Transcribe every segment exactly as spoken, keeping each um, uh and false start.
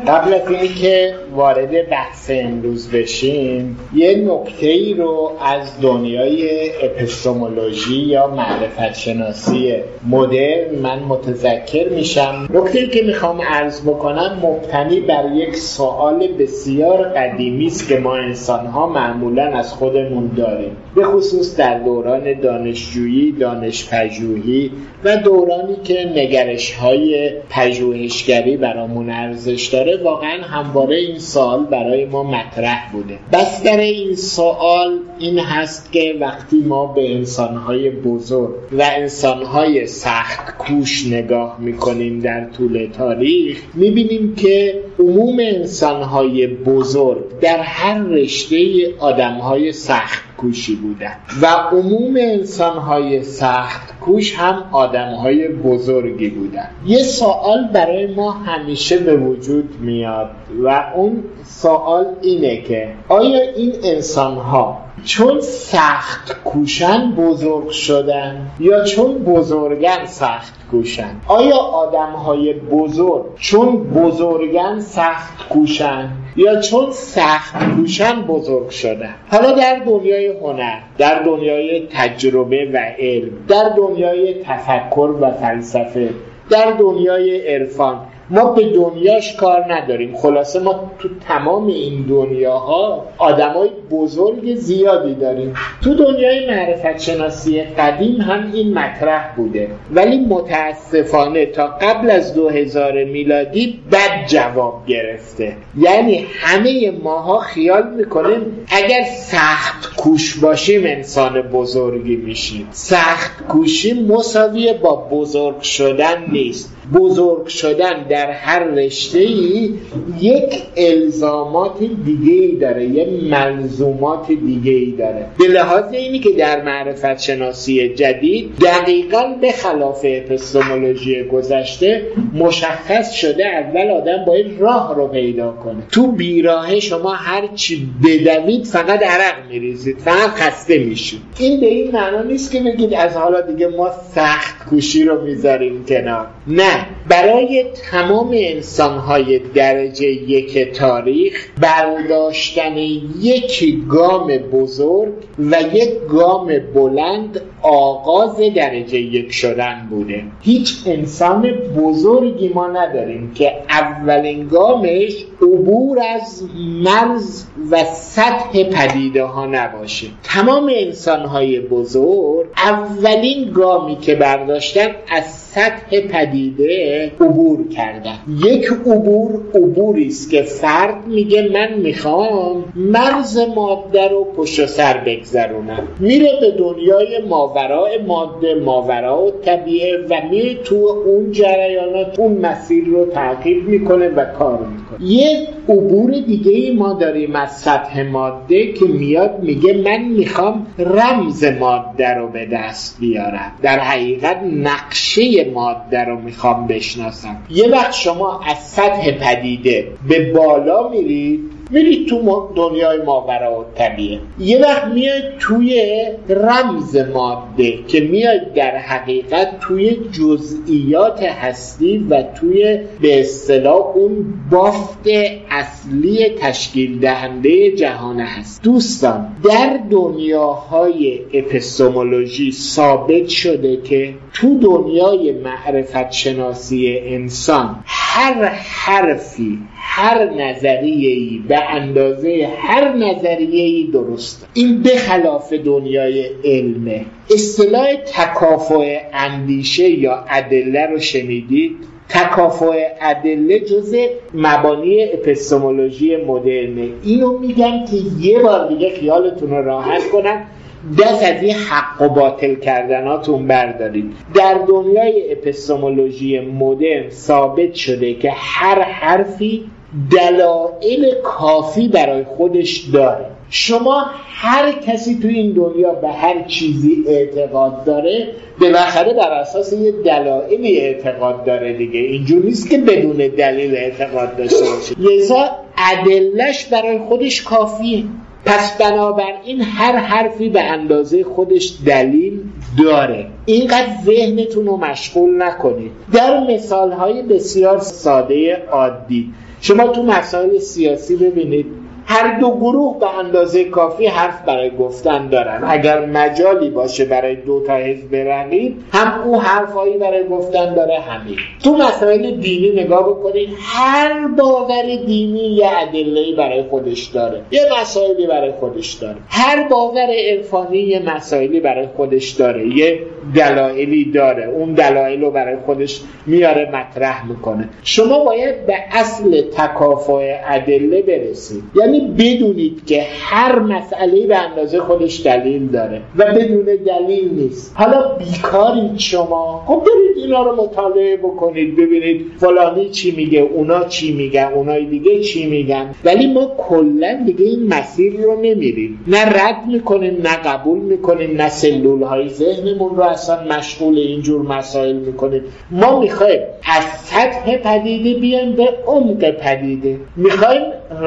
قبل از اینی که وارد بحث امروز بشیم یه نکته‌ای رو از دنیای اپیستمولوژی یا معرفت شناسی مدرن من متذکر میشم. نکته‌ای که میخوام عرض بکنم مبتنی بر یک سوال بسیار قدیمی است که ما انسان‌ها معمولاً از خودمون داریم، به خصوص در دوران دانشجویی، دانش‌پژوهی و دورانی که نگرش‌های پژوهشگری برامون ارزش داره. واقعاً همواره این سوال برای ما مطرح بوده. بستر این سوال این هست که وقتی ما به انسان‌های بزرگ و انسان‌های سخت کوش نگاه می‌کنیم در طول تاریخ، می‌بینیم که عموم انسان‌های بزرگ در هر رشته آدم‌های سخت کوشی بودن و عموم انسان‌های سخت کوش هم آدم‌های بزرگی بودن. یه سوال برای ما همیشه به وجود میاد و اون سوال اینه که آیا این انسان‌ها چون سخت کوشن بزرگ شدن یا چون بزرگن سخت کوشن؟ آیا آدم‌های بزرگ چون بزرگن سخت کوشن یا چون سخت کوشن بزرگ شدن؟ حالا در دنیای هنر، در دنیای تجربه و علم، در دنیای تفکر و فلسفه، در دنیای عرفان، ما به دنیاش کار نداریم. خلاصه ما تو تمام این دنیاها آدمای بزرگ زیادی داریم. تو دنیای معرفت شناسی قدیم هم این مطرح بوده، ولی متاسفانه تا قبل از دو هزار میلادی بد جواب گرفته. یعنی همه ماها خیال میکنیم اگر سخت کوش باشیم انسان بزرگی میشیم. سخت کوشی مساویه با بزرگ شدن نیست. بزرگ شدن در هر رشته‌ای یک الزامات دیگه‌ای داره، یک ملزومات دیگه‌ای داره. به لحاظ اینی که در معرفت شناسی جدید دقیقاً به خلاف اپیستمولوژی گذشته مشخص شده اول آدم باید راه رو پیدا کنه. تو بیراه شما هر چی بدوید فقط عرق میریزید، فقط خسته میشید. این به این معنا نیست که بگید از حالا دیگه ما سخت کوشی رو میذاریم کنار. نه، برای تمام انسان‌های درجه یک تاریخ برداشتن یک گام بزرگ و یک گام بلند آغاز درجه یک شدن بوده. هیچ انسان بزرگی ما نداریم که اولین گامش عبور از مرز و سطح پدیده ها نباشه. تمام انسان‌های بزرگ اولین گامی که برداشتن از سطح پدیده عبور کردن. یک عبور عبوری است که فرد میگه من میخوام مرز ماده رو پشت سر بگذرونم، میره به دنیای ماورای ماده، ماورای طبیعه و میره تو اون جریانات اون مسیر رو تعقیب میکنه و کار میکنه. یک عبور دیگه ای ما داریم از سطح ماده که میاد میگه من میخوام رمز ماده رو به دست بیارم، در حقیقت نقشه ماده رو میخوام بشناسم. یه وقت شما از سطح پدیده به بالا میرید، میرید تو دنیای ماورا و طبیعه. یه وقت میاید توی رمز ماده که میاید در حقیقت توی جزئیات هستی و توی به اصطلاح اون بافت اصلی تشکیل دهنده جهان هست. دوستان، در دنیاهای اپیستمولوژی ثابت شده که تو دنیای معرفت شناسی انسان هر حرفی، هر نظریه‌ای به اندازه هر نظریه‌ای درسته. این به خلاف دنیای علمه. اصطلاح تکافؤ اندیشه یا ادله رو شنیدید؟ تکافؤ ادله جزء مبانی اپیستمولوژی مدرنه. اینو میگم که یه بار دیگه خیالتون رو راحت کنم، دست از این حق و باطل کردناتون بردارید. در دنیای اپیستمولوژی مدرن ثابت شده که هر حرفی دلایل کافی برای خودش داره. شما هر کسی تو این دنیا به هر چیزی اعتقاد داره، بالاخره بر اساس یه دلایلی اعتقاد داره دیگه. اینجور نیست که بدون دلیل اعتقاد داشته باشه. لذا ادله‌اش برای خودش کافیه. پس بنابراین هر حرفی به اندازه خودش دلیل داره. اینقدر ذهنتون رو مشغول نکنید. در مثالهای بسیار ساده عادی شما تو مسائل سیاسی ببینید هر دو گروه به اندازه کافی حرف برای گفتن دارن. اگر مجالی باشه برای دو تا حزب رقیب، هم او حرفایی برای گفتن داره همین. تو مسائل دینی نگاه بکنید، هر باور دینی یه ادله‌ای برای خودش داره، یه مسائلی برای خودش داره. هر باور عرفانی یه مسائلی برای خودش داره، یه دلایلی داره، اون دلایل رو برای خودش میاره مطرح میکنه. شما باید به اصل تکافؤ ادله برسید، یعنی بدونید که هر مسئله به اندازه خودش دلیل داره و بدون دلیل نیست. حالا بیکارید شما، خب برید اینا رو مطالعه بکنید، ببینید فلانی چی میگه، اونا چی میگن، اونای دیگه چی میگن، ولی ما کلا دیگه این مسیر رو نمیریم، نه رد میکنیم نه قبول میکنیم، نه سلول های ذهنمون رو اصلا مشغول اینجور مسائل میکنیم. ما میخوایم از سطح پدیده بیایم به عمق پدیده، میخوایم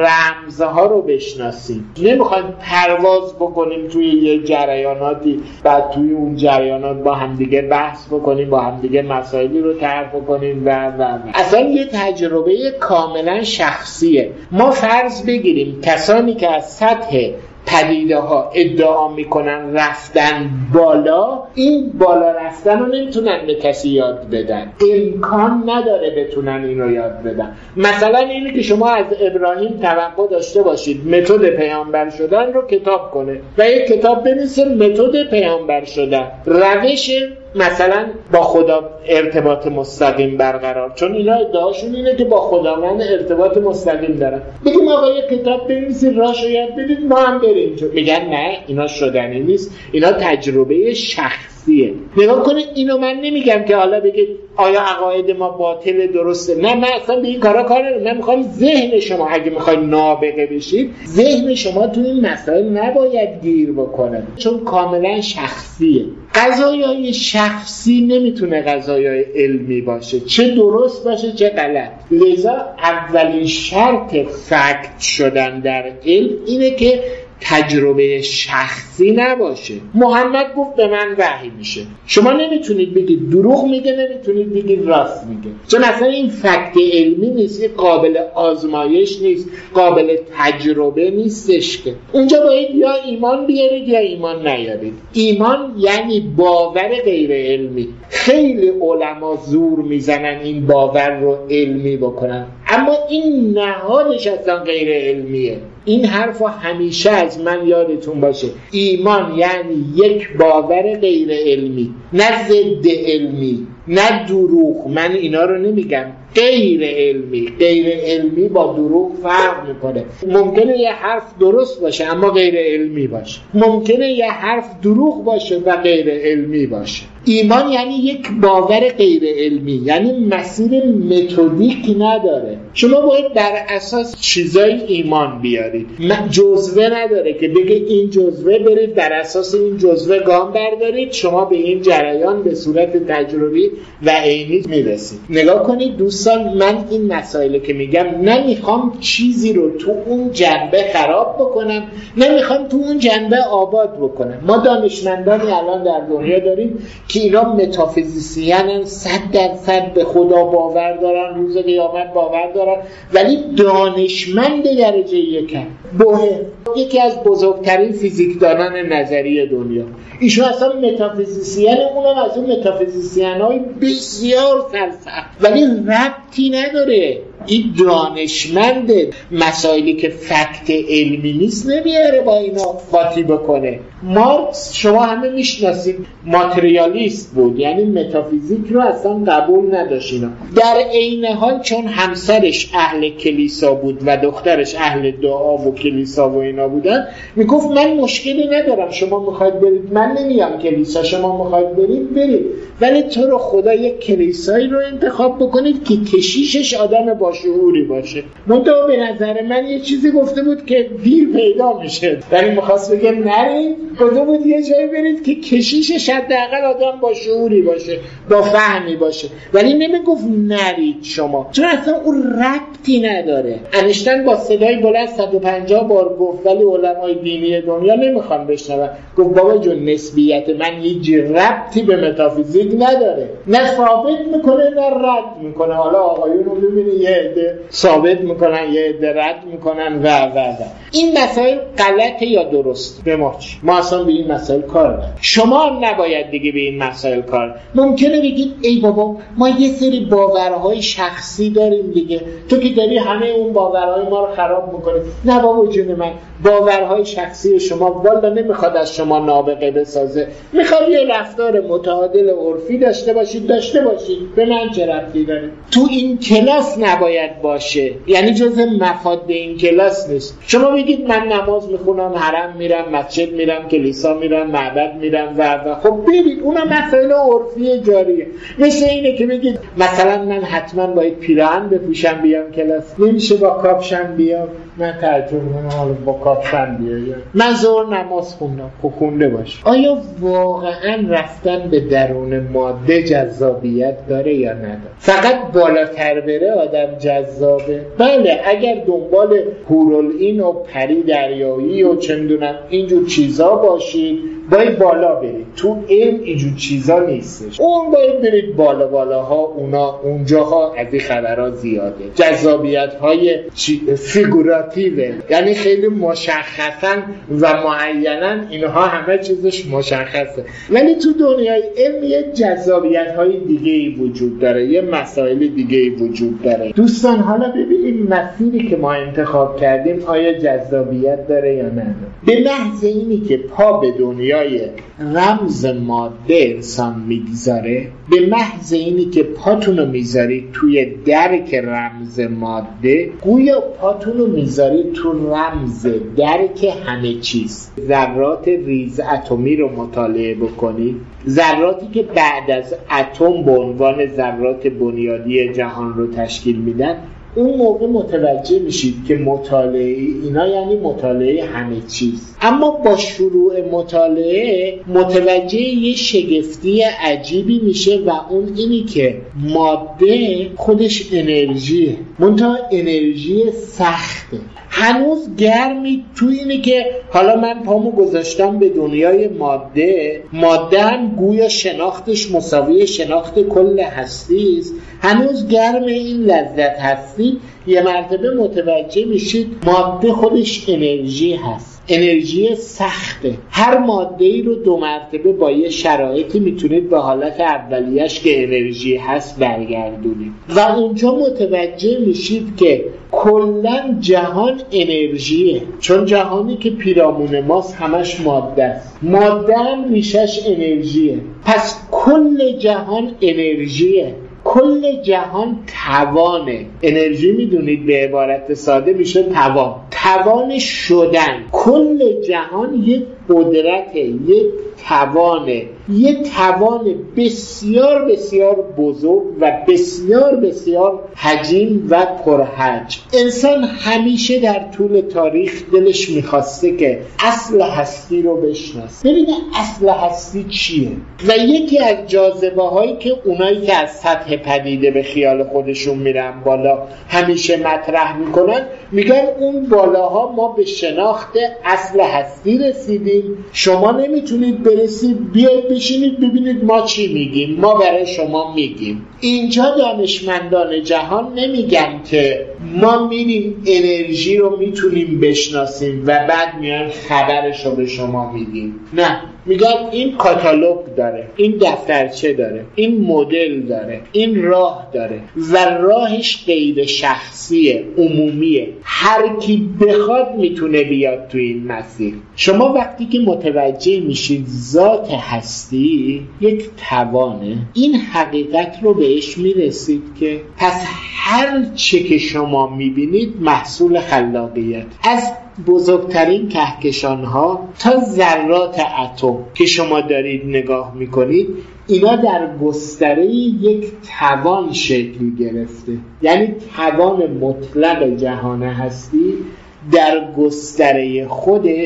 رمزها رو بشناسیم، نمیخوایم پرواز بکنیم توی یه جریاناتی، بعد توی اون جریانات با همدیگه بحث بکنیم، با همدیگه مسائلی رو طرح بکنیم و و و اصلا یه تجربه کاملا شخصیه. ما فرض بگیریم کسانی که از سطح پدیده ها ادعا میکنن رفتن بالا، این بالا رفتن رو نمیتونن به کسی یاد بدن، امکان نداره بتونن این رو یاد بدن. مثلا اینه که شما از ابراهیم توقع داشته باشید متد پیامبر شدن رو کتاب کنه و یک کتاب بنویسه متد پیامبر شدن، روش مثلا با خدا ارتباط مستقیم برقرار، چون اینا ادعاشون اینه که با خداوند ارتباط مستقیم دارن. بگیم آقا یک کتاب بنویسید راهشو یاد بدید ما هم بریم. میگن نه اینا شدنی نیست، اینا تجربه شخصیه. نگاه کنید، اینو من نمیگم که حالا بگید آیا عقاید ما باطل درسته، نه من اصلا به این کارا کار ندارم. من میخوام ذهن شما اگه میخواید نابغه بشید، ذهن شما تو این مسائل نباید گیر بکنه، چون کاملا شخصیه. قضایای شخصی نمیتونه قضایای علمی باشه، چه درست باشه چه غلط. لذا اولین شرط فکت شدن در علم اینه که تجربه شخصی نباشه. محمد گفت به من وحی میشه، شما نمیتونید بگید دروغ میگه، نمیتونید بگید راست میگه، چون اصلا این فکت علمی نیست، قابل آزمایش نیست، قابل تجربه نیستش. که اونجا باید یا ایمان بیارید یا ایمان نیارید. ایمان یعنی باور غیر علمی. خیلی علما زور میزنن این باور رو علمی بکنن، اما این نهادش اصلا غیر علمیه. این حرف همیشه از من یادتون باشه، ایمان یعنی یک باور غیر علمی، نه ضد علمی، نه دروغ. من اینا رو نمیگم، غیر علمی. غیر علمی با دروغ فرق میکنه. ممکنه یه حرف درست باشه اما غیر علمی باشه، ممکنه یه حرف دروغ باشه و غیر علمی باشه. ایمان یعنی یک باور غیر علمی، یعنی مسیر متدیک نداره. شما باید بر اساس چیزای ایمان بیارید، جزوه نداره که بگه این جزوه برید بر اساس این جزوه گام بردارید، شما به این جریان به صورت تجربی و عینی میرسید. نگاه کنید دوستان، من این مسائل که میگم نمیخوام چیزی رو تو اون جنبه خراب بکنم، نمیخوام تو اون جنبه آباد بکنم. ما دانشمندانی الان در دنیا داریم که اینا متافیزیسیانن، صد درصد به خدا باور دارن، روز قیامت باور دارن، ولی دانشمند درجه یکن. بوهر یکی از بزرگترین فیزیکدانان نظری دنیا، ایشون اصلا متافیزیسیان، اونم از اون متافیزیسیان های بسیار فلسفه، ولی ربطی نداره. این دانشمند مسائلی که فکت علمی نیست نمیاره با اینا قاطی بکنه. مارکس شما همه میشناسید، ماتریالیست بود، یعنی متافیزیک رو اصلا قبول نداشت. اینا در عین حال چون همسرش اهل کلیسا بود و دخترش اهل دعا و کلیسا و اینا بودن، میگفت من مشکلی ندارم، شما میخواید برید من نمیام کلیسا، شما میخواید برید برید، ولی تو رو خدا یک کلیسایی رو انتخاب بکنید که کشیشش آدم با شعوری باشه. منتها به نظر من یه چیزی گفته بود که دیر پیدا میشه، ولی میخواست بگه نرید گفته بود یه جایی برید که کشیشش حداقل آدم با شعوری باشه، با فهمی باشه، ولی نمیگفت نرید شما، چون اصلا اون ربطی نداره. انیشتین با صدای بلند صد و پنجاه بار گفت ولی علمای دینی دنیا نمیخوان بشنون. گفت بابا جون نسبیت من هیچ ربطی به متافیزیک نداره، نه ثابت میکنه نه رد میکنه. حالا آقایون رو میبینی یه عده ثابت میکنن یه عده رد میکنن و و و این مسائل غلطه یا درست به ما چی؟ ما اصلا به این مسائل کار نداریم. شما هم نباید دیگه به این مسائل کار. ممکنه بگید ای بابا ما یه سری باورهای شخصی داریم دیگه، تو که داری همه اون باورهای ما رو خراب میکنی. نه بابا جون من، باورهای شخصی شما والا نمیخواد از شما نابغه بسازه، میخواد یه رفتار متعادل عرفی داشته باشید داشته باشید به من چه ربطی داره؟ تو این کلاس نباید باشه، یعنی جزء مفاد این کلاس نیست. شما بگید من نماز میخونم، حرم میرم، مسجد میرم، کلیسا میرم، معبد میرم و و خب برید، اونم مسائل عرفی جاریه. مثل اینه که بگید مثلا من حتما باید پیراهن بپوشم بیام کلاس، نمیشه با کاپشن بیام. من ترجمه کنم حالا با کاپشن بیام. من ظهر نماز خوندم، خب خونده باش. آیا واقعا رفتن به درون ماده جذابیت داره یا نداره؟ فقط بالاتر بره آدم جذابه؟ بله، اگر دنبال هورالعین و پری دریایی و چه میدونم اینجور چیزا باشید باید بالا برید. تو علم اینجور چیزا نیستش، اون باید برید بالا بالاها، اونا اونجاها از این خبرها زیاده. جذابیت های فیگوراتیوه، یعنی خیلی مشخصا و معینا اینها همه چیزش مشخصه، ولی تو دنیای علم یه جذابیت های دیگه ای وجود داره، یه مسائل دیگه ای وجود داره. دوستان حالا ببینیم مسیری که ما انتخاب کردیم آیا جذابیت داره یا نداره. به محض اینی که پا به دنیا رمز ماده انسان میگذاره، به محض اینی که پاتونو میذارید توی درک رمز ماده، گویا پاتونو میذارید تو رمز درک همه چیز. ذرات ریز اتمی رو مطالعه بکنید، ذراتی که بعد از اتم به عنوان ذرات بنیادی جهان رو تشکیل میدن، اون موقع متوجه میشید که مطالعه اینا یعنی مطالعه همه چیز. اما با شروع مطالعه متوجه یه شگفتی عجیبی میشه و اون اینی که ماده خودش انرژیه، منتها انرژی سخته. هنوز گرمی تو اینه که حالا من پامو گذاشتم به دنیای ماده، ماده هم گویا شناختش مساوی شناخت کل هستی است. هنوز گرم این لذت هستی، یه مرتبه متوجه میشید ماده خودش انرژی هست، انرژی سخته. هر ماده ای رو دو مرتبه با یه شرایطی میتونید به حالت اولیش که انرژی هست برگردونید و اونجا متوجه میشید که کلن جهان انرژیه، چون جهانی که پیرامون ماست همش ماده است، ماده هم ریشش انرژیه. پس کل جهان انرژیه، کل جهان توانه. انرژی میدونید به عبارت ساده میشه توان، توان شدن. کل جهان یک قدرته، یک توانه، یک توان بسیار بسیار بزرگ و بسیار بسیار حجیم و پرحجم. انسان همیشه در طول تاریخ دلش میخواسته که اصل هستی رو بشناسه، ببینه اصل هستی چیه. و یکی از جاذبه هایی که اونایی که از سطح پدیده به خیال خودشون میرن بالا همیشه مطرح میکنن، میگن اون بالاها ما به شناخت اصل هستی رسیدیم، شما نمیتونید برسید، بیاید بشینید ببینید ما چی میگیم، ما برای شما میگیم. اینجا دانشمندان جهان نمیگن که ما میریم انرژی رو میتونیم بشناسیم و بعد میان خبرش رو به شما میگیم. نه، میگن این کاتالوگ داره، این دفترچه داره، این مدل داره، این راه داره و راهش غیر شخصیه، عمومیه، هر کی بخواد میتونه بیاد تو این مسیر. شما وقتی که متوجه میشید ذات هستی یک توانه، این حقیقت رو بهش میرسید که پس هر چه که شما میبینید محصول خلاقیت، از بزرگترین کهکشان‌ها تا ذرات اتم که شما دارید نگاه میکنید، اینا در گستره یک توان شکل گرفته. یعنی توان مطلق جهان هستی در گستره خودش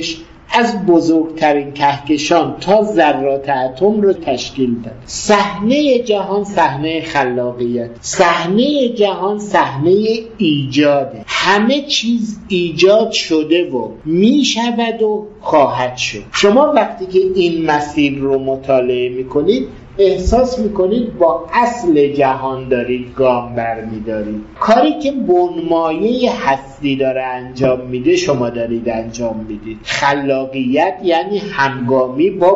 از بزرگترین کهکشان تا ذرات اتم رو تشکیل داد. صحنه جهان صحنه خلاقیت، صحنه جهان صحنه ایجاده. همه چیز ایجاد شده و می شود و خواهد شد. شما وقتی که این مسیر رو مطالعه می کنید احساس میکنید با اصل جهان دارید گام برمیدارید. کاری که بنمایه هستی داره انجام میده شما دارید انجام میدید. خلاقیت یعنی همگامی با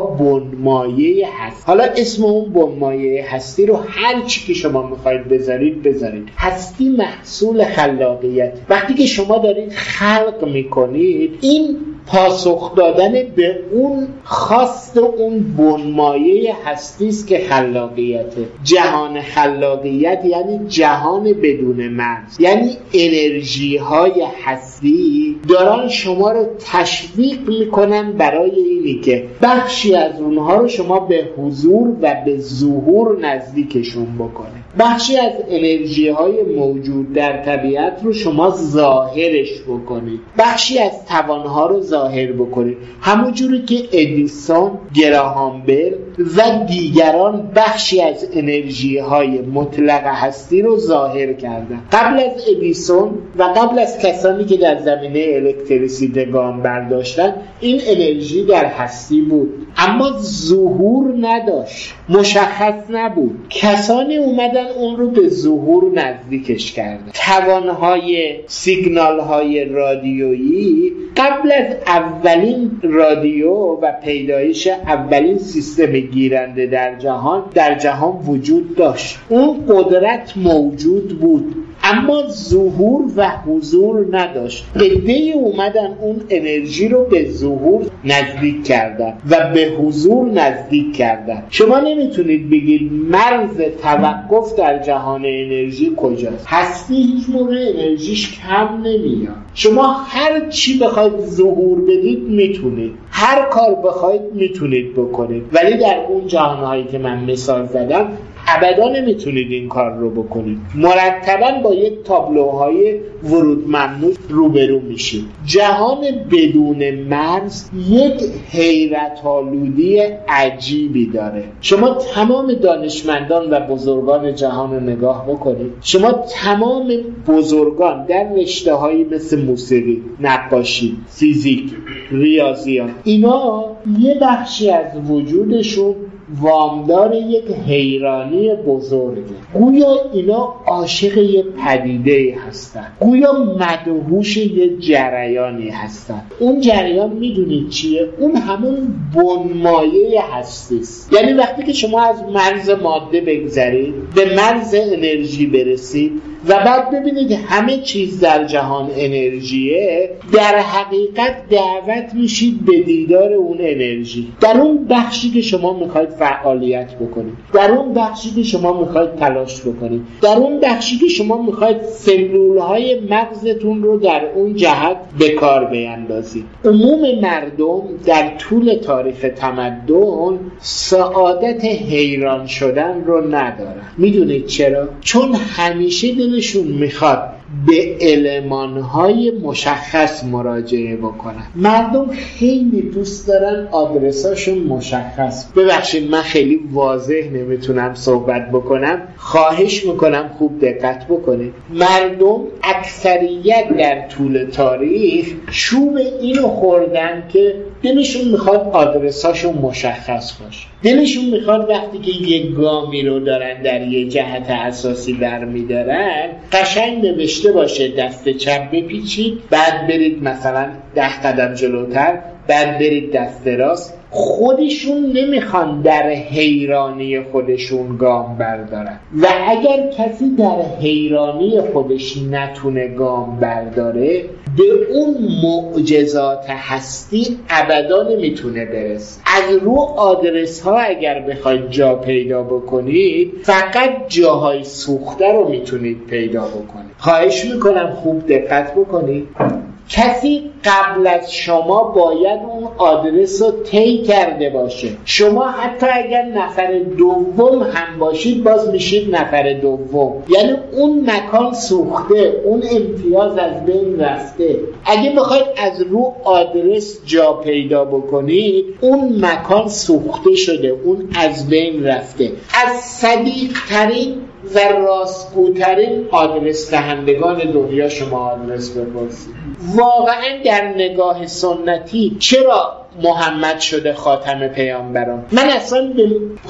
بنمایه هستی. حالا اسم اون بنمایه هستی رو هر چی که شما میخواید بذارید بذارید. هستی محصول خلاقیت. وقتی که شما دارید خلق میکنید این پاسخ دادن به اون خواست اون بنمایه هستی است که خلاقیته. جهان خلاقیت یعنی جهان بدون مرز، یعنی انرژی های هستی دارن شما رو تشویق میکنن برای اینی که بخشی از اونها رو شما به حضور و به ظهور نزدیکشون بکنه. بخشی از انرژی های موجود در طبیعت رو شما ظاهرش بکنید. بخشی از توانها رو ظاهر بکنید. همون جوری که ادیسون، گراهام بل و دیگران بخشی از انرژی های مطلق هستی رو ظاهر کردن. قبل از ادیسون و قبل از کسانی که در زمینه الکتریسیته گام برداشتن این انرژی در هستی بود اما ظهور نداشت، مشخص نبود. کسانی اومدن اون رو به ظهور نزدیکش کردن. توانهای سیگنالهای رادیویی قبل از اولین رادیو و پیدایش اولین سیستم گیرنده در جهان در جهان وجود داشت. اون قدرت موجود بود اما ظهور و حضور نداشت. عده‌ای اومدن اون انرژی رو به ظهور نزدیک کردن و به حضور نزدیک کردن. شما نمیتونید بگید مرز توقف در جهان انرژی کجاست. هستی هیچ موقع انرژیش کم نمیاد. شما هر چی بخواید ظهور بدید میتونید، هر کار بخواید میتونید بکنید، ولی در اون جهانهایی که من مثال زدم ابدا نمیتونید این کار رو بکنید. مرتباً با یک تابلوهای ورود ممنوع روبرو میشید. جهان بدون مرز یک حیرت‌آلودی عجیبی داره. شما تمام دانشمندان و بزرگان جهان رو نگاه بکنید. شما تمام بزرگان در رشته‌هایی مثل موسیقی، نقاشی، فیزیک، ریاضیات، اینا یه بخشی از وجودشون وامدار یک حیرانی بزرگه. گویا اینا عاشق یک پدیده هستن، گویا مدهوش یک جریانی هستن. اون جریان میدونید چیه؟ اون همون بنمایه هستیست. یعنی وقتی که شما از مرز ماده بگذرید به مرز انرژی برسید و بعد ببینید همه چیز در جهان انرژیه، در حقیقت دعوت میشید به دیدار اون انرژی. در اون بخشی که شما میخواید فعالیت بکنید، در اون بخشی که شما میخواید تلاش بکنید، در اون بخشی که شما میخواید سلولهای مغزتون رو در اون جهت به کار بیندازید. عموم مردم در طول تاریخ تمدن سعادت حیران شدن رو ندارن. میدونید چرا؟ چون همیشه دلشون میخواد به المانهای مشخص مراجعه بکنن. مردم خیلی دوست دارن آدرساشون مشخص. ببخشید من خیلی واضح نمیتونم صحبت بکنم، خواهش میکنم خوب دقت بکنید. مردم اکثریت در طول تاریخ چوب اینو خوردن که دلشون میخواد آدرساشون مشخص باشه. دلشون میخواد وقتی که یک گامی رو دارن در یک جهت اساسی برمیدارن قشنگ نوشته باشه دست چپ بپیچید، بعد برید مثلا ده قدم جلوتر، بعد برید دست راست. خودشون نمیخوان در حیرانی خودشون گام بردارن و اگر کسی در حیرانی خودش نتونه گام برداره به اون معجزات هستی ابدا نمیتونه برسه. از رو آدرس ها اگر بخواید جا پیدا بکنید فقط جاهای سوخته رو میتونید پیدا بکنید. خواهش میکنم خوب دقت بکنید. کسی قبل از شما باید اون آدرس رو طی کرده باشه. شما حتی اگر نفر دوم هم باشید باز میشید نفر دوم، یعنی اون مکان سوخته، اون امتیاز از بین رفته. اگه بخواید از رو آدرس جا پیدا بکنید، اون مکان سوخته شده، اون از بین رفته. از صدیق ترین و راستگوترین آدرس دهندگان دنیا شما آدرس بپرسید. واقعا در نگاه سنتی چرا محمد شده خاتم پیامبران؟ من اصلا به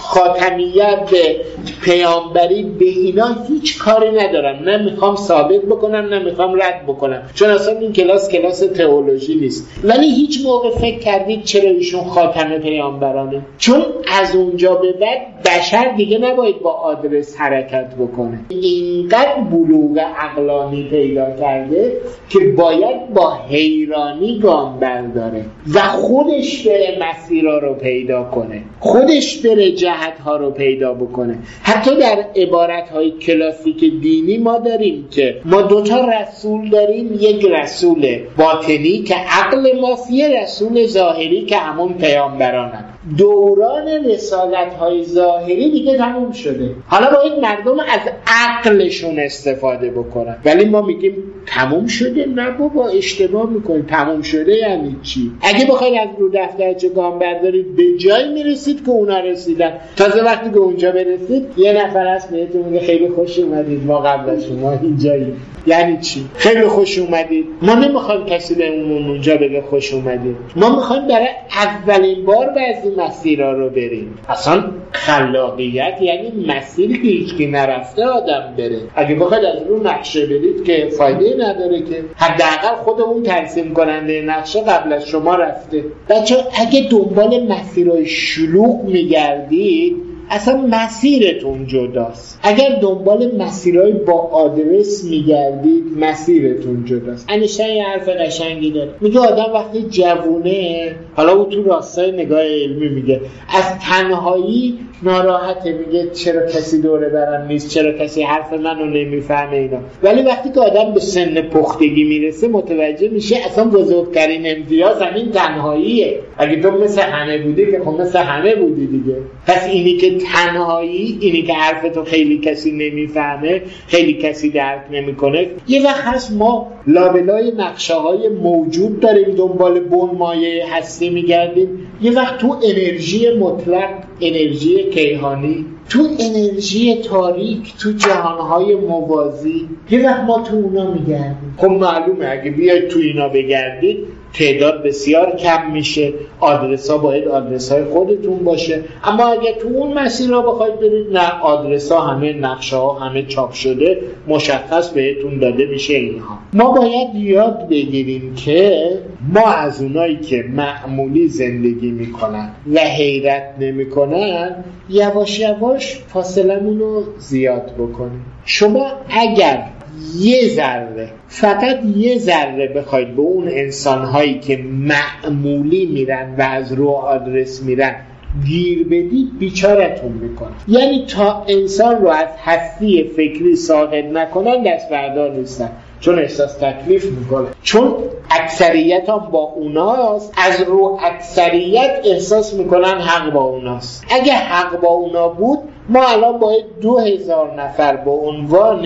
خاتمیت، به پیامبری، به اینا هیچ کاری ندارم، نه میخوام ثابت بکنم نه میخوام رد بکنم، چون اصلا این کلاس کلاس تئولوژی نیست. ولی هیچ موقع فکر کردید چرا ایشون خاتم پیامبرانه؟ چون از اونجا به بعد بشر دیگه نباید با آدرس حرکت بکنه. اینقدر بلوغ عقلانی پیدا کرده که باید با حیرانی گام برداره و خودش بره مسیرها رو پیدا کنه، خودش بره جهتها رو پیدا بکنه. حتی در عبارتهای کلاسیک دینی ما داریم که ما دوتا رسول داریم، یک رسول باطنی که عقل ماست، یه رسول ظاهری که همون پیامبرانن. دوران رسالت‌های ظاهری دیگه تموم شده، حالا باید مردم از عقلشون استفاده بکنن. ولی ما میگیم تموم شده؟ نه بابا، اشتباه میکنید. تموم شده یعنی چی؟ اگه بخواید از رو دفترچه گام بردارید به جای میرسید که اونا رسیدن. تازه وقتی که اونجا برسید یه نفر هست بهتون میگه خیلی خوش اومدید، ما قبل از شما اینجاییم. یعنی چی؟ خیلی خوش اومدید. ما نمیخوایم کسی به اون اونجا بگه خوش اومدید، ما میخوایم برای اولین بار بعضی مسیرها رو بریم. اصلا خلاقیت یعنی مسیری که هیچکی نرفته آدم بره. اگه بخواید از رو نقشه برید که فایده نداره، که حداقل خود اون ترسیم کننده نقشه قبل از شما رفته. بچه اگه دنبال مسیرهای شلوغ میگردید اصلا مسیرتون جداست. اگر دنبال مسیرهای با آدرس میگردید مسیرتون جداست. انیشتین یه حرف قشنگی داره، میگه آدم وقتی جوونه، حالا او تو راستای نگاه علمی میگه، از تنهایی ناراحته، میگه چرا کسی دوره برم نیست، چرا کسی حرف منو نمیفهمه اینا. ولی وقتی که آدم به سن پختگی میرسه متوجه میشه اصلا بزرگترین امتیاز همین تنهاییه. اگه تو مثل همه بودی که خب مثل همه بودی دیگه. پس اینی که تنهایی، اینی که حرفتو خیلی کسی نمیفهمه، خیلی کسی درک نمیکنه، یه وقت هست ما لابلای نقشه های موجود داریم دنبال بنمایه هستی میگردیم، یه وقت تو انرژی مطلق، انرژی کیهانی، تو انرژی تاریک، تو جهانهای موازی، یه وقت ما تو اونا میگردیم. خب معلومه اگه بیاید تو اینا بگردید تعداد بسیار کم میشه، آدرس ها باید آدرس های خودتون باشه. اما اگه تو اون مسیر ها بخواید برید، نه، آدرس ها همه، نقشه ها همه چاپ شده، مشخص بهتون داده میشه اینها. ما باید یاد بگیریم که ما از اونایی که معمولی زندگی میکنن و حیرت نمیکنن یواش یواش فاصلمون رو زیاد بکنیم. شما اگر یه ذره، فقط یه ذره بخواید به اون انسان‌هایی که معمولی میرن و از رو آدرس میرن گیر بدید، بیچارتون میکنن. یعنی تا انسان رو از هستی فکری ساقط نکنن دست بردار نیستن، چون احساس تکلیف میکنه، چون اکثریت هم با اوناست. از رو اکثریت احساس میکنن حق با اوناست. اگه حق با اونا بود ما الان باید دو هزار نفر به عنوان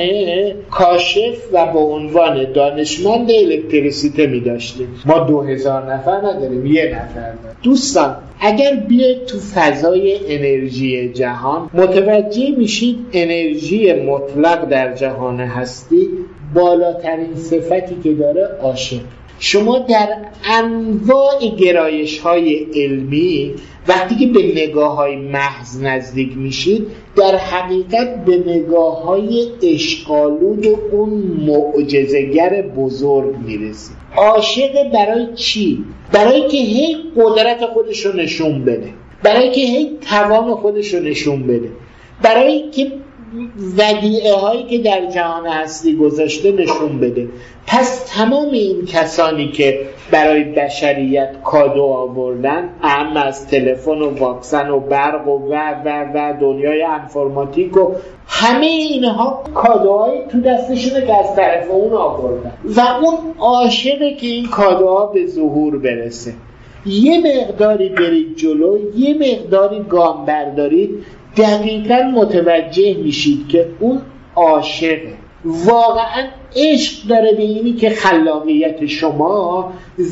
کاشف و به عنوان دانشمند الکتریسیته می داشتیم. ما دو هزار نفر نداریم، یه نفر داریم. دوستان اگر بیاید تو فضای انرژی جهان متوجه میشید انرژی مطلق در جهان هستی بالاترین صفتی که داره عاشق. شما در انواع گرایش های علمی وقتی که به نگاه های محض نزدیک میشید، در حقیقت به نگاه های عشق‌آلود اون معجزه‌گر بزرگ میرسید. عاشق برای چی؟ برای که هی قدرت خودش رو نشون بده، برای که هی توان خودش رو نشون بده، برای که ودیعه هایی که در جهان هستی گذاشته نشون بده. پس تمام این کسانی که برای بشریت کادو آوردن، اهم از تلفن و واکسن و برق و و و و دنیای انفرماتیک و همه اینها کادوهایی تو دستشونه که از طرف اون آوردن و اون عاشقه که این کادوها به ظهور برسه. یه مقداری برید جلو، یه مقداری گام بردارید، دقیقاً متوجه میشید که اون عاشقه، واقعاً عشق داره به اینی که خلاقیت شما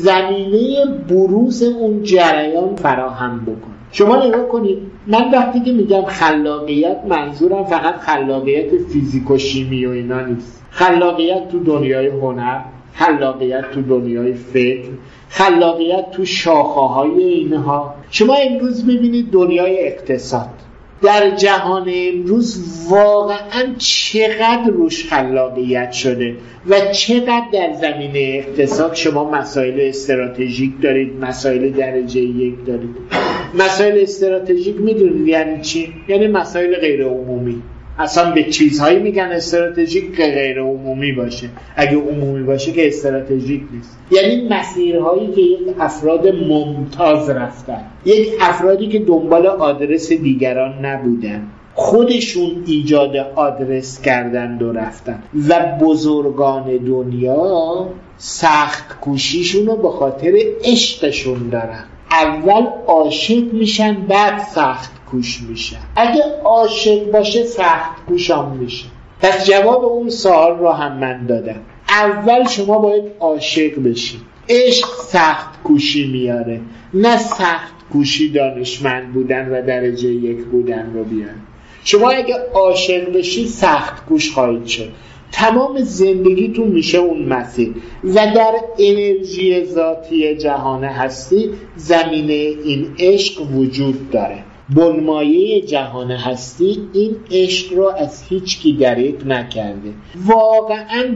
زمینه بروز اون جریان فراهم بکنه. شما نگاه کنید، من وقتی که میگم خلاقیت منظورم فقط خلاقیت فیزیک و شیمی و اینا نیست. خلاقیت تو دنیای هنر، خلاقیت تو دنیای فکر، خلاقیت تو شاخه‌های اینها. شما امروز میبینید دنیای اقتصاد در جهان امروز واقعا چقدر روش خلاقیت شده و چقدر در زمینه اقتصاد شما مسائل استراتژیک دارید، مسائل درجه یک دارید. مسائل استراتژیک میدونید یعنی چی؟ یعنی مسائل غیر عمومی. اصلا به چیزهایی میگن استراتژیک که غیر عمومی باشه، اگه عمومی باشه که استراتژیک نیست. یعنی مسیرهایی که یک افراد ممتاز رفتن، یک افرادی که دنبال آدرس دیگران نبودن، خودشون ایجاد آدرس کردن و رفتن. و بزرگان دنیا سخت کوشیشون رو به خاطر عشقشون دارن. اول عاشق میشن، بعد سخت کوش میشن. اگه عاشق باشه سخت کوشم میشه. پس جواب اون سوال رو هم من دادم. اول شما باید عاشق بشید. عشق سخت کوشی میاره، نه سخت کوشی دانشمند بودن و درجه یک بودن رو بیاره. شما اگه عاشق بشید سخت کوش خواهید شد. تمام زندگیتون میشه اون مسیر. و در انرژی ذاتی جهان هستی زمینه این عشق وجود داره. بنمایه جهان هستی این عشق رو از هیچ کی دریغ نکرده. واقعا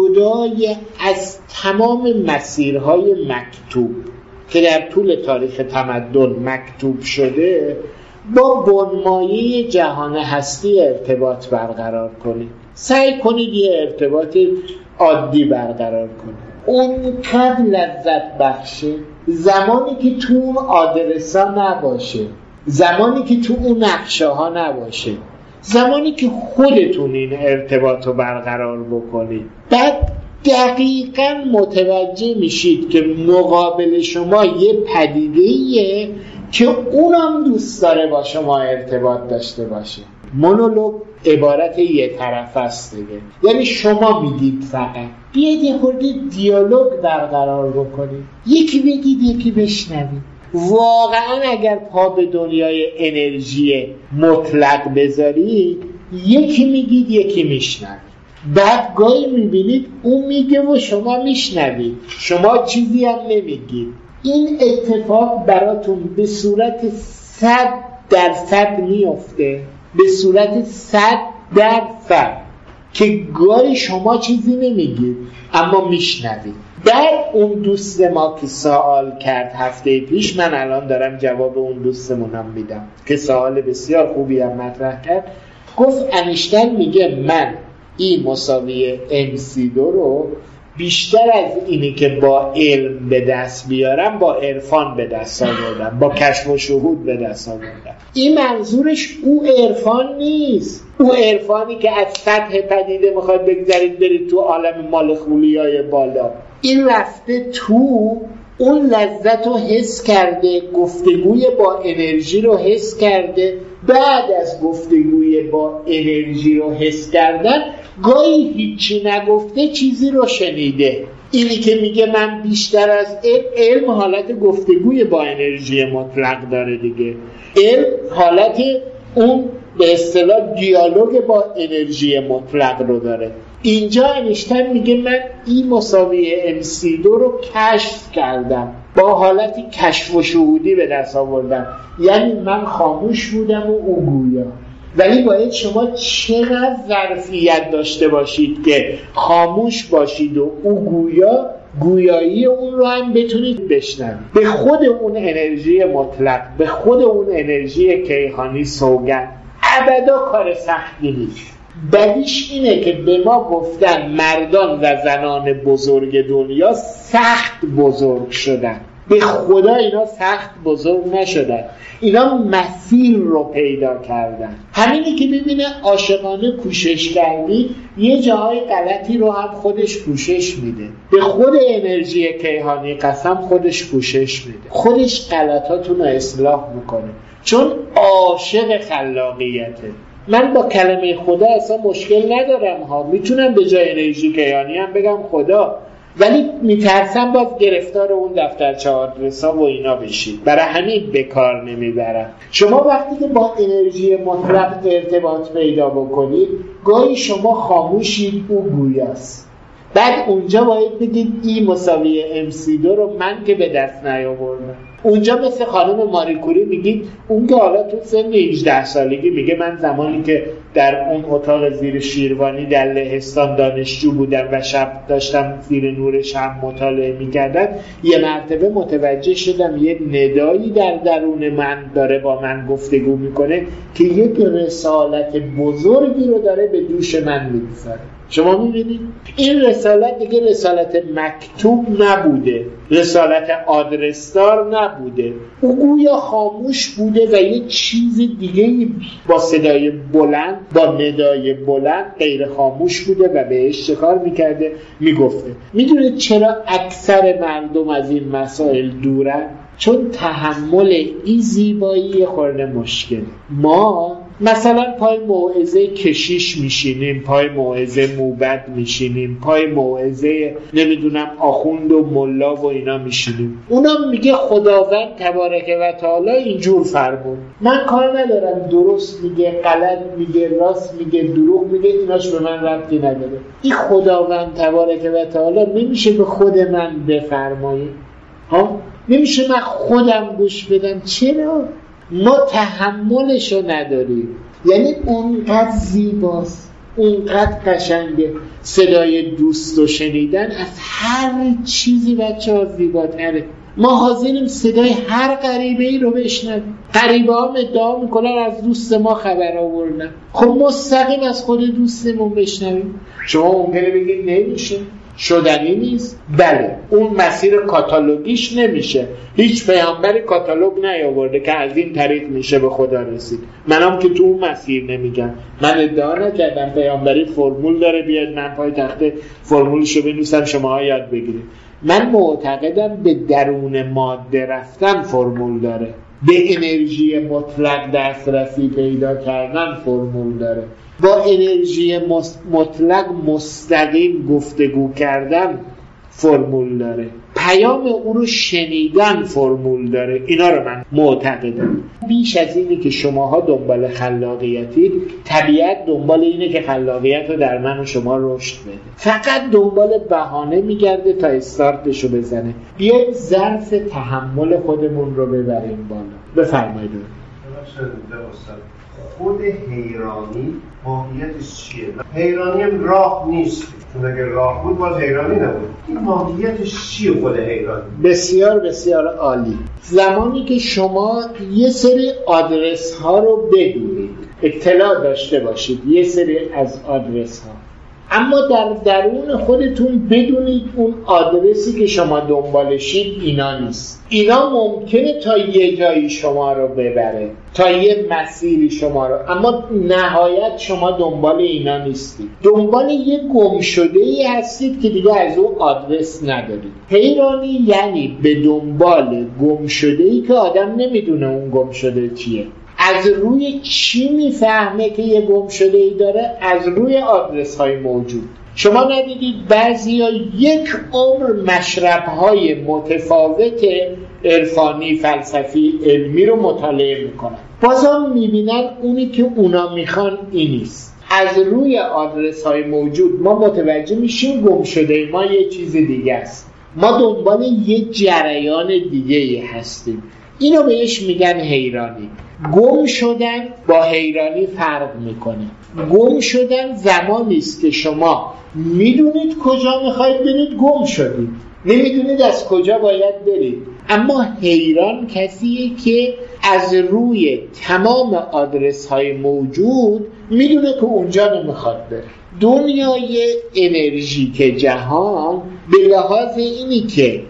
جدای از تمام مسیرهای مکتوب که در طول تاریخ تمدن مکتوب شده، با بنمایه جهان هستی ارتباط برقرار کنید. سعی کنید یه ارتباط عادی برقرار کنید. اونقدر لذت بخشه زمانی که تو اون آدرسا نباشه، زمانی که تو اون نقشه ها نباشه، زمانی که خودتون این ارتباط رو برقرار بکنید. بعد دقیقاً متوجه میشید که مقابل شما یه پدیده‌ایه که اونم دوست داره با شما ارتباط داشته باشه. مونولوگ عبارت یه طرف است دیگه. یعنی شما میگید فقط، بیاید یه خورده دیالوگ برقرار بکنید، یکی بگید یکی بشنوید. واقعا اگر پا به دنیای انرژی مطلق بذارید، یکی میگید یکی میشنوید. بعد گاهی میبینید اون میگه و شما میشنوید، شما چیزی هم نمیگید. این اتفاق براتون به صورت صد درصد میفته، به صورت صد درصد که گاهی شما چیزی نمیگید اما میشنوید. بعد اون دوست ما که سوال کرد هفته پیش، من الان دارم جواب اون دوستمونم میدم که سوال بسیار خوبی هم مطرح کرد. گفت انیشتین میگه من ای مساوی ام سی دو رو بیشتر از اینی که با علم به دست بیارم با عرفان به دست آوردم، با کشف و شهود به دست آوردم. این منظورش او عرفان نیست. او عرفانی که از سطح پدیده میخواد بگذارید برید تو عالم مالخولیای بالا. این رفته تو اون لذت رو حس کرده، گفتگوی با انرژی رو حس کرده. بعد از گفتگوی با انرژی رو حس کردن، گاهی هیچی نگفته چیزی رو شنیده. اینی که میگه من بیشتر از علم، علم حالت گفتگوی با انرژی مطلق داره دیگه. علم حالت اون به اصطلاح دیالوگ با انرژی مطلق رو داره. اینجا انیشتین میگه من ای مساوی ام سی دو رو کشف کردم، با حالتی کشف و شهودی به دست آوردم. یعنی من خاموش بودم و او گویا. ولی باید شما چقدر ظرفیت داشته باشید که خاموش باشید و او گویا، گویایی اون رو هم بتونید بشنوید. به خود اون انرژی مطلق، به خود اون انرژی کیهانی سوگند. ابدا کار سختی نیست. بدیش اینه که به ما گفتن مردان و زنان بزرگ دنیا سخت بزرگ شدن. به خدا اینا سخت بزرگ نشدن، اینا مسیر رو پیدا کردن. همینی که ببینه عاشقانه کوشش کردی یه جاهای غلطی رو هم خودش پوشش میده. به خود انرژی کیهانی قسم خودش پوشش میده، خودش غلطاتون رو اصلاح میکنه، چون عاشق خلاقیته. من با کلمه خدا اصلا مشکل ندارم ها، میتونم به جای انرژی کیهانی هم بگم خدا، ولی میترسم باز گرفتار اون دفترچه آدرسا و اینا بشید، برای همین به کار نمیبرم. شما وقتی که با انرژی مطلق ارتباط پیدا بکنید گاهی شما خاموشید او گویاست، بعد اونجا باید بگید ای مساوی ام سی دو رو من که به دست نیاوردم. اونجا مثل خانم ماری کوری میگید اون که حالا تو سن هجده سالگی میگه من زمانی که در اون اتاق زیر شیروانی در لهستان دانشجو بودم و شب داشتم زیر نور شب مطالعه میکردم، یه مرتبه متوجه شدم یه ندایی در درون من داره با من گفتگو میکنه که یک رسالت بزرگی رو داره به دوش من میگذاره. شما میبینید این رسالت دیگه رسالت مکتوب نبوده، رسالت آدرسدار نبوده، او گویا خاموش بوده و یه چیز دیگه با صدای بلند، با ندای بلند غیر خاموش بوده و بهش چه کار میکرده؟ میگفته. میدونید چرا اکثر مردم از این مسائل دورن؟ چون تحمل این زیبایی خورده مشکل. ما مثلا پای موعظه کشیش میشینیم، پای موعظه موبد میشینیم، پای موعظه نمیدونم آخوند و ملا و اینا میشینیم، اونا میگه خداوند تبارک و تعالی اینجور فرمود. من کار ندارم درست میگه، غلط میگه، راست میگه، دروغ میگه، ایناش به من ربطی نداره. این خداوند تبارک و تعالی نمیشه به خود من بفرمایید ها؟ نمیشه من خودم گوش بدم؟ چرا؟ ما تحملشو نداریم. یعنی اونقدر زیباست، اونقدر قشنگه، صدای دوست رو شنیدن از هر چیزی بچه ها زیباتره. ما حاضریم صدای هر غریبه ای رو بشنویم. غریبه ها ادعا میکنن از دوست ما خبر آوردن، خب مستقیم از خود دوستمون بشنویم. شما ممکنه بگید نمیشه، شدنی نیست. بله، اون مسیر کاتالوگیش نمیشه، هیچ پیامبری کاتالوگ نیاورده که از این طریق میشه به خدا رسید. منم که تو اون مسیر نمیگم، من ادعا نکردم پیامبری فرمول داره بیاد من پای تخت فرمولشو بنویسم شماها یاد بگیرید. من معتقدم به درون ماده رفتن فرمول داره، به انرژی مطلق دسترسی پیدا کردن فرمول داره، با انرژی مطلق مستقیم گفتگو کردن فرمول داره، پیام او رو شنیدن فرمول داره. اینا رو من معتقدم. بیش از اینی که شماها دنبال خلاقیتید، طبیعت دنبال اینه که خلاقیت رو در من و شما رشد بده. فقط دنبال بهانه میگرده تا استارتش رو بزنه. بیاید ظرف تحمل خودمون رو ببریم بالا. بفرمایید. خود حیرانی ماهیتش چیه؟ حیرانی هم راه نیست، چون اگر راه بود باز حیرانی نبود. این ماهیتش چیه خود حیرانی؟ بسیار بسیار عالی. زمانی که شما یه سری آدرس ها رو بدونید، اطلاع داشته باشید یه سری از آدرس ها، اما در درون خودتون بدونید اون آدرسی که شما دنبالشید اینا نیست. اینا ممکنه تا یه جایی شما رو ببره، تا یه مسیری شما رو، اما نهایت شما دنبال اینا نیستید. دنبال یه گمشده‌ای هستید که دیگه از اون آدرس ندارید. حیرانی یعنی به دنبال گمشده‌ای که آدم نمیدونه اون گمشده چیه. از روی چی میفهمه که یه گمشده‌ای داره؟ از روی آدرس های موجود. شما ندیدید بعضی ها یک عمر مشرب های متفاوت عرفانی، فلسفی، علمی رو مطالعه میکنن، بازم میبینن اونی که اونا میخوان این نیست. از روی آدرس های موجود ما متوجه میشیم گمشده ما یه چیز دیگه است، ما دنبال یه جریان دیگه هستیم. اینو بهش میگن حیرانی. گم شدن با حیرانی فرق میکنه. گم شدن زمانی است که شما میدونید کجا میخواید برید، گم شدید، نمیدونید از کجا باید برید. اما حیران کسیه که از روی تمام آدرس های موجود میدونه که اونجا نمیخواد بره. دنیای انرژیک جهان به لحاظ اینی که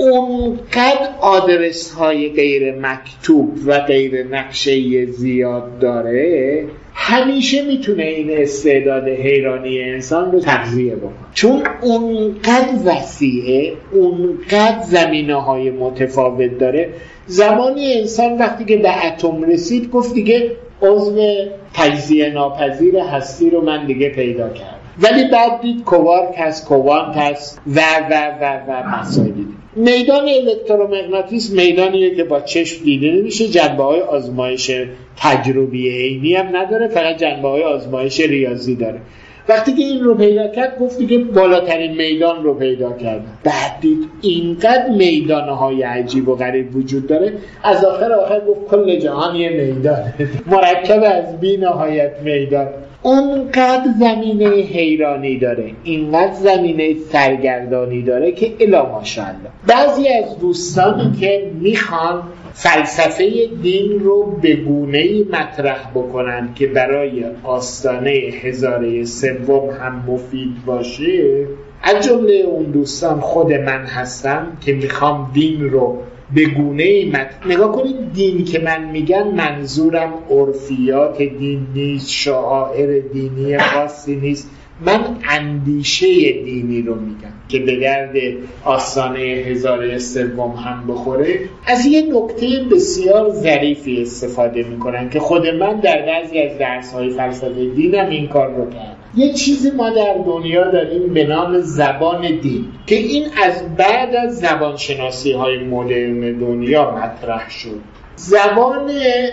اونقدر آدرس های غیر مکتوب و غیر نقشه زیاد داره، همیشه میتونه این استعداد حیرانی انسان رو تغذیه بکنه، چون اونقدر وسیعه، اونقدر زمینه های متفاوت داره. زمانی انسان وقتی که به اتم رسید گفت دیگه عضو تجزیه ناپذیر هستی رو من دیگه پیدا کردم، ولی بعد دید کوارک هست، کوانت هست و و و و مسائل دید. میدان الکترومغناطیس میدانیه که با چشم دیده نمیشه، جنبه های آزمایش تجربی عینی هم نداره، فقط جنبه های آزمایش ریاضی داره. وقتی که این رو پیدا کرد گفت دیگه بالاترین میدان رو پیدا کردن. بعد دید اینقدر میدانهای عجیب و غریب وجود داره، از آخر آخر گفت کل جهان یه میدانه، مرکب از بی نهایت میدان. اونقدر زمینه حیرانی داره، اینقدر زمینه سرگردانی داره که الا ماشاءالله. بعضی از دوستانی که میخوان فلسفه دین رو به گونه‌ای مطرح بکنن که برای آستانه هزاره سوم هم مفید باشه، از جمله اون دوستان خود من هستم که میخوام دین رو به گونه‌ای مطرح. نگاه کنید، دین که من میگم منظورم عرفیات دین نیست، شعائر دینی خاصی نیست، من اندیشه دینی رو میگم که به درد آستانه هزاره سوم هم بخوره. از یه نکته بسیار ظریفی استفاده میکنن که خود من در بعضی از درس‌های فلسفه دینم این کار رو کردم. یه چیزی ما در دنیا داریم به نام زبان دین که این از بعد از زبانشناسی های مدرن دنیا مطرح شد. زبان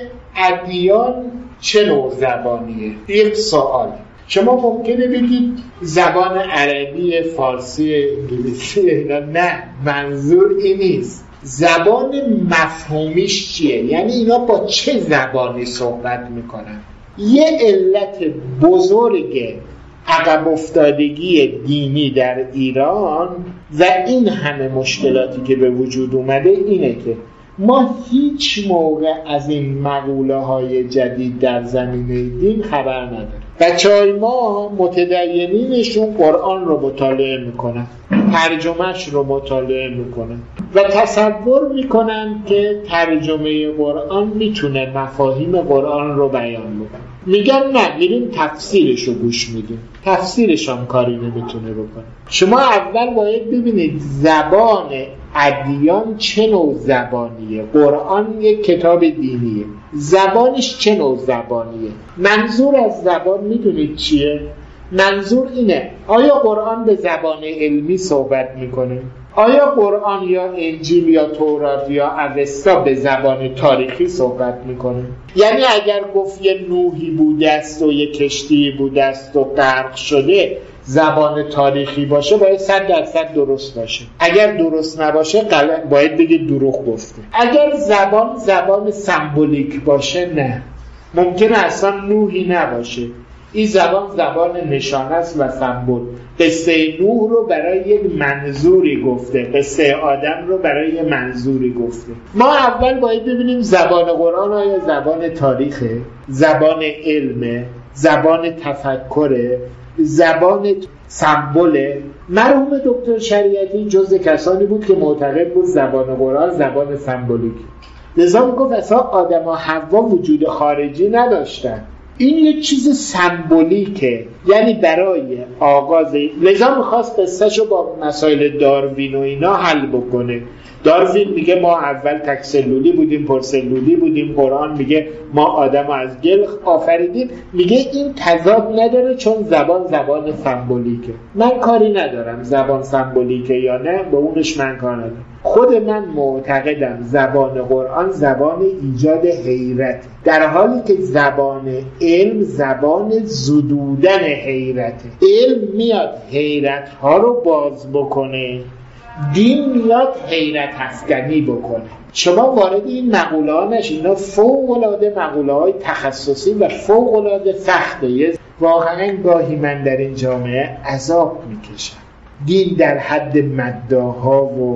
ادیان چه نوع زبانیه؟ یک سوال. شما ممکنه بگید زبان عربی، فارسی، انگلیسی. نه، منظور این نیست. زبان مفهومیش چیه؟ یعنی اینا با چه زبانی صحبت میکنن؟ یه علت بزرگ عقب افتادگی دینی در ایران و این همه مشکلاتی که به وجود اومده اینه که ما هیچ موقع از این مقوله های جدید در زمینه دین خبر نداریم. بچه‌های ما متدینینشون قرآن رو مطالعه میکنن، ترجمهش رو مطالعه میکنن و تصور میکنن که ترجمه قرآن میتونه مفاهیم قرآن رو بیان بکنه. میگن نه، میریم تفسیرش رو گوش میدیم، تفسیرش هم کاری نمیتونه بکنه. شما اول باید ببینید زبان ادیان چه نوع زبانیه. قرآن یک کتاب دینیه، زبانش چه نوع زبانیه. منظور از زبان میدونید چیه؟ منظور اینه آیا قرآن به زبان علمی صحبت میکنه؟ آیا قرآن یا انجیل یا تورات یا اوستا به زبان تاریخی صحبت میکنه؟ یعنی اگر گفت یه نوحی بوده است و یه کشتی بوده است و غرق شده، زبان تاریخی باشه باید صد درصد درست باشه. اگر درست نباشه غلط، باید بگید دروغ گفته. اگر زبان زبان سمبولیک باشه، نه، ممکنه اصلا نوحی نباشه. این زبان زبان نشانه است و سمبل. قصه نوح رو برای یک منظوری گفته، قصه آدم رو برای یک منظوری گفته. ما اول باید ببینیم زبان قرآن آیا زبان تاریخه، زبان علمه، زبان تفکره، زبان سمبوله. مرحوم دکتر شریعتی جزء کسانی بود که معتقد بود زبان قرآن زبان سمبولیک. لذا میگفت اصلا آدم و حوا وجود خارجی نداشتن، این یک چیز سمبولیکه، یعنی برای آغاز. لذا میخواست قصهشو با مسائل داروین و اینا حل بکنه. داروین میگه ما اول تک سلولی بودیم، پرسلولی بودیم. قرآن میگه ما آدمو از گل آفریدیم. میگه این تضاد نداره چون زبان زبان سمبولیکه. من کاری ندارم زبان سمبولیکه یا نه، با اونش من کار ندارم. خود من معتقدم زبان قرآن زبان ایجاد حیرت، در حالی که زبان علم زبان زدودن حیرته. علم میاد حیرت ها رو باز بکنه، دین میاد حیرت افکنی بکنه. شما وارد این مقوله ها نشید، اینا فوق العاده مقوله های تخصصی و فوق العاده سخته. واقعا گاهی من در این جامعه عذاب میکشم. دین در حد مداها و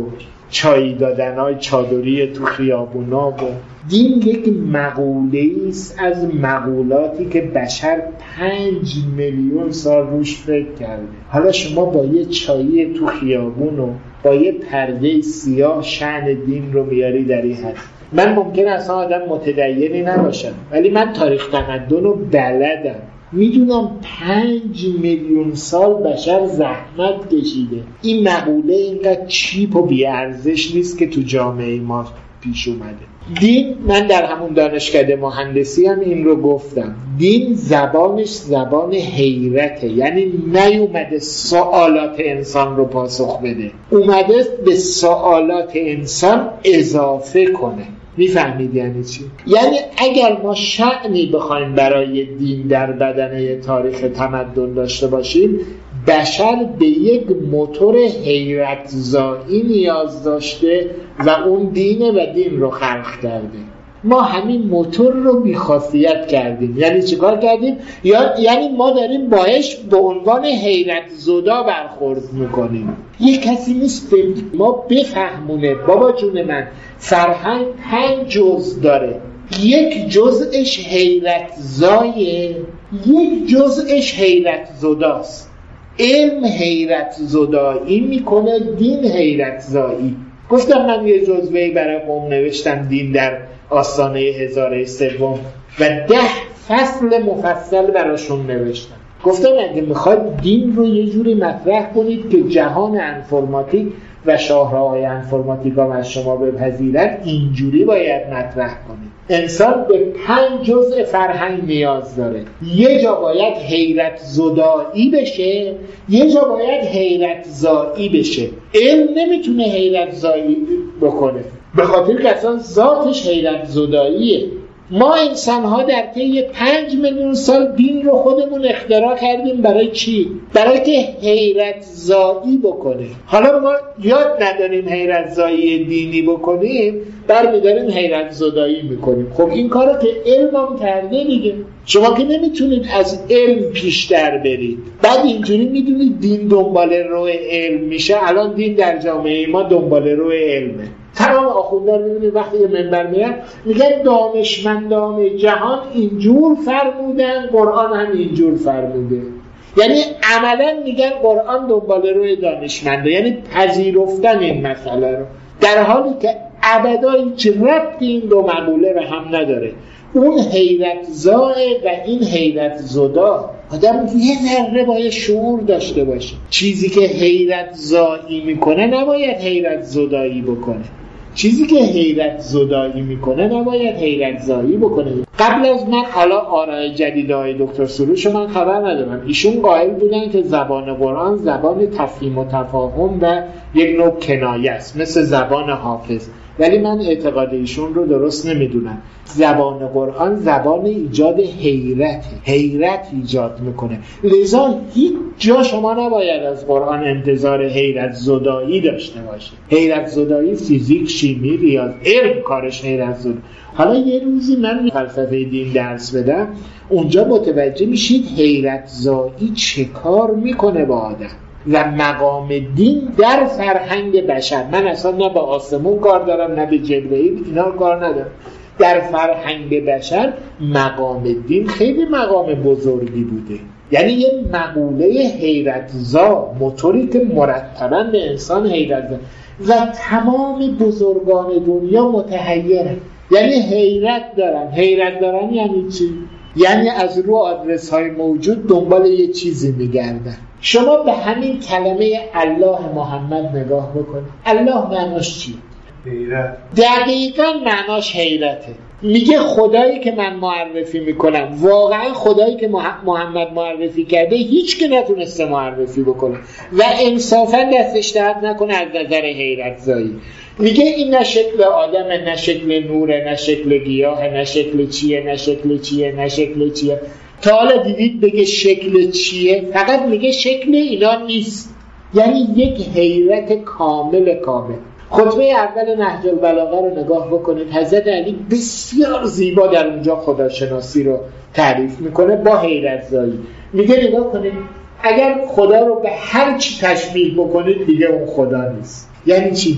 چایی دادن های چادری تو خیابونا و دین یک مقوله است از مقولاتی که بشر پنج میلیون سال روش فکر کرده. حالا شما با یه چایی تو خیابون و با یه پرده سیاه شأن دین رو میاری در این حد. من ممکن اصلا آدم متدینی نباشم ولی من تاریخ تمدن رو بلدم، میدونم پنج میلیون سال بشر زحمت کشیده. این مقوله اینقدر چیپ و بیارزش نیست که تو جامعه ما پیش اومده. دین، من در همون دانشکده مهندسی هم این رو گفتم، دین زبانش زبان حیرته، یعنی نیومده سوالات انسان رو پاسخ بده، اومده به سوالات انسان اضافه کنه. میفهمید یعنی چی؟ یعنی اگر ما شأنی بخوایم برای دین در بدنه تاریخ تمدن داشته باشیم، بشر به یک موتور حیرت زایی نیاز داشته و اون دینه و دین رو خلق کرده. ما همین موتور رو بی‌خاصیت کردیم. یعنی چیکار کردیم؟ یا یعنی ما داریم باش به عنوان حیرت زدا برخورد میکنیم. یک کسی نیست ما بفهمونه بابا جون من فرهنگ پنج جزء داره، یک جزءش حیرت زایه، یک جزءش حیرت زداست. علم حیرت زدایی میکنه، دین حیرت زایی. گفتم من یه جزوه‌ای برای قوم نوشتم، دین در آستانه هزاره سوم، و ده فصل مفصل براشون نوشتم. گفتم اگه میخواد دین رو یه جوری مطرح کنید که جهان انفرماتیک و شاهراهای انفرماتیک هم از شما بپذیرد، اینجوری باید مطرح کنید. انسان به پنج جزء فرهنگ نیاز داره. یه جا باید حیرت زدایی بشه، یه جا باید حیرت زایی بشه. علم نمیتونه حیرت زایی بکنه به خاطر که اصلا ذاتش حیرت زداییه. ما انسان ها در طی پنج میلیون سال دین رو خودمون اختراع کردیم. برای چی؟ برای که حیرت زایی بکنه. حالا ما یاد نداریم حیرت زایی دینی بکنیم، برمیداریم حیرت زدایی میکنیم. خب این کارو که علم هم کرده دیگه. شما که نمیتونید از علم پیشتر برید. بعد اینجوری میدونید دین دنبال روی علم میشه. الان دین در جامعه ما دنبال روی علمه. تمام آخوندار میبینید وقتی یه منبر میرن میگن دانشمندان جهان اینجور فرمودن، قرآن هم اینجور فرموده. یعنی عملا میگن قرآن دنبال روی دانشمنده، یعنی پذیرفتن این مسئله رو، در حالی که ابدا هیچ ربطی این دو مقوله رو هم نداره. اون حیرت زائه و این حیرت زدا. آدم یه ذره باید شعور داشته باشه. چیزی که حیرت زایی میکنه نباید حیرت زدایی بکنه. چیزی که حیرت زدایی میکنه نباید حیرت زایی بکنه. قبل از من حالا آرای جدید های دکتر سروش من خبر ندارم، ایشون قائل بودن که زبان قرآن زبان تفهیم و تفاهم و یک نوع کنایه است، مثل زبان حافظ. ولی من اعتقاد ایشون رو درست نمیدونم. زبان قرآن زبان ایجاد حیرت، حیرت ایجاد میکنه. لذا هیچ جا شما نباید از قرآن انتظار حیرت زدایی داشته باشید. حیرت زدایی فیزیک، شیمی، ریاض، علم کارش حیرت زدایی. حالا یه روزی من فلسفه دین درس بدم، اونجا متوجه میشید حیرت زدایی چه کار میکنه با آدم و مقام دین در فرهنگ بشر. من اصلا نه با آسمون کار دارم نه به جبرئیل، اینا کار ندارم. در فرهنگ بشر مقام دین خیلی مقام بزرگی بوده. یعنی یه مقوله حیرت زا، موتوری که مرتباً به انسان حیرت زا و تمام بزرگان دنیا متحیرن، یعنی حیرت دارن. حیرت دارن یعنی چی؟ یعنی از رو آدرس های موجود دنبال یه چیزی میگردن. شما به همین کلمه الله محمد نگاه بکنید. الله معناش چیه؟ حیرت. دقیقاً معناش حیرته. میگه خدایی که من معرفی میکنم، واقعا خدایی که محمد معرفی کرده هیچ که نتونسته معرفی بکنه و انصافا دستش درد نکنه از نظر حیرت زایی. میگه این نه شکل آدمه، نه شکل نوره، نه شکل گیاه، نه شکل چیه، نه شکل چیه، نه شکل چیه. تا حالا دیدید بگه شکل چیه؟ فقط میگه شکل اینا نیست. یعنی یک حیرت کامل کامل. خطبه اول نهج البلاغه رو نگاه بکنید. حضرت علی بسیار زیبا در اونجا خداشناسی رو تعریف میکنه با حیرت زایی. میگه نگاه کنید اگر خدا رو به هر چی تشبیه بکنید دیگه اون خدا نیست. یعنی چی؟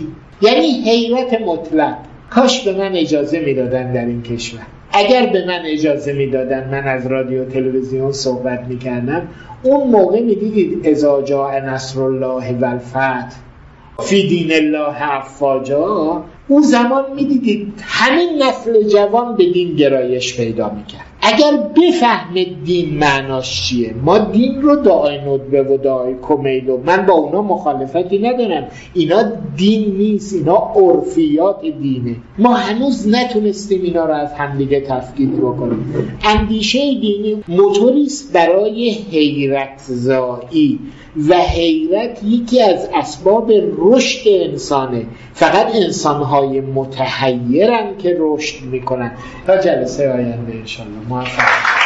یعنی حیرت مطلق. کاش به من اجازه میدادن در این کشور، اگر به من اجازه میدادن من از رادیو تلویزیون صحبت میکردم، اون موقع میدیدید اذا جاء نصر الله و الفتح فی دین الله افواجا، اون زمان میدیدید همین نسل جوان به دین گرایش پیدا میکرد. اگر بفهمه دین معناش چیه، ما دین رو داعی ندبه و داعی کمیل و من با اونا مخالفتی ندارم، اینا دین نیست، اینا عرفیات دینه. ما هنوز نتونستیم اینا رو از همدیگه تفکیک بکنیم. اندیشه دینی موتوریست برای حیرت زایی و حیرت یکی از اسباب رشد انسانه. فقط انسانهای متحیرن که رشد میکنن. تا جلسه آینده انشالله موفق